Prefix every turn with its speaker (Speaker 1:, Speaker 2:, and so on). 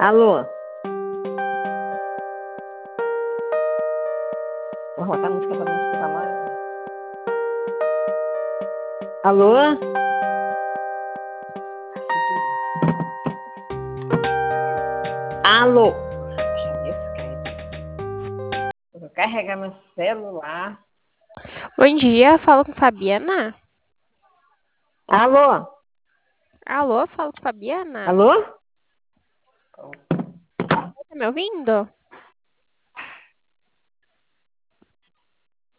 Speaker 1: Alô? Vou botar a música pra não escutar mais. Alô? Alô? Deixa eu ver esse cara. Vou carregar meu celular.
Speaker 2: Bom dia, falo com Fabiana.
Speaker 1: Alô?
Speaker 2: Alô, falo com Fabiana.
Speaker 1: Alô?
Speaker 2: Tá me ouvindo?